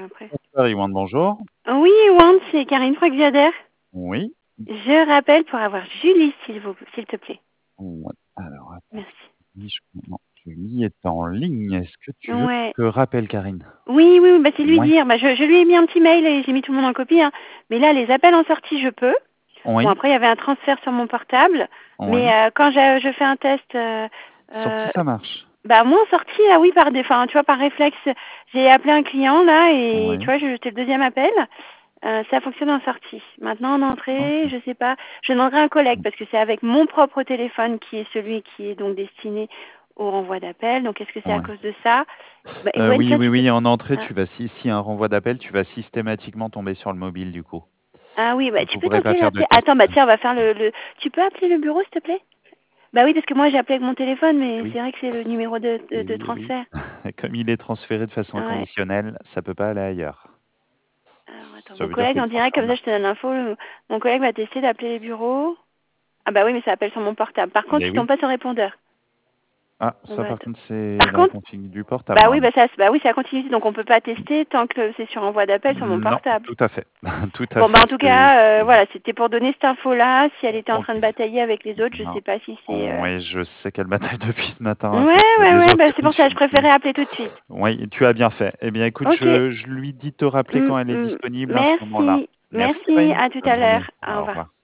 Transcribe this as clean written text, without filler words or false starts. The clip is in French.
après. One, bonjour. Oui, Wand, c'est Karine Frogviader. Oui. Je rappelle pour avoir Julie, s'il te plaît. Ouais. Alors, attends. Merci. Non, Julie est en ligne. Est-ce que tu veux Ouais. que je rappelle, Karine? Oui, oui, bah c'est lui Ouais. dire. Bah, je lui ai mis un petit mail et j'ai mis tout le monde en copie. Hein. Mais là, les appels en sortie, je peux. Bon, Oui. après, il y avait un transfert sur mon portable. Oui. Mais quand je fais un test... Sortie, ça marche. Bah moi en sortie là oui tu vois par réflexe j'ai appelé un client là et tu Oui. vois j'étais le deuxième appel. Ça fonctionne en sortie. Maintenant en entrée, Ok. je sais pas. Je demanderai un collègue parce que c'est avec mon propre téléphone qui est celui qui est donc destiné au renvoi d'appel. Donc est-ce que c'est à Ouais. cause de ça? Bah, et Oui, toi, tu peux... oui. En entrée, Ah. si un renvoi d'appel, tu vas systématiquement tomber sur le mobile du coup. Ah oui, bah Vous tu ne peux pourrez pas tenter faire de d'appeler. test. Attends, bah tiens, on va faire le... Tu peux appeler le bureau s'il te plaît? Bah oui, parce que moi j'ai appelé avec mon téléphone, mais Oui. c'est vrai que c'est le numéro de Oui. transfert. Comme il est transféré de façon Ouais. inconditionnelle, ça peut pas aller ailleurs. Alors attends, Ça mon veut dire collègue qu'il en direct, comme transfère. ça je te donne l'info. Mon collègue va tester d'appeler les bureaux. Ah bah oui, mais ça appelle sur mon portable. Par contre, Mais il tombe oui. pas sur répondeur. Ah, On ça va par contre, c'est Par la contre, config du portable, bah oui, normalement. bah oui, ça continue, donc on peut pas tester tant que c'est sur envoi d'appel sur mon Non, portable. tout à fait. Tout à Bon, bah fait. en tout cas, C'est voilà, c'était pour donner cette info-là. Si elle était en train de OK. batailler avec les autres, je Non. sais pas si c'est. Oui, je sais qu'elle bataille depuis ce matin à Ouais, cause ouais, des ouais, autres bah c'est pour ça, je fonctions Teams. préférais appeler tout de suite. Oui, tu as bien fait. Eh bien, écoute, Ok. je lui dis de te rappeler quand elle est disponible à ce moment-là. Merci, Merci, merci, Karine. à tout Bonne à journée. l'heure. Au Au revoir. revoir.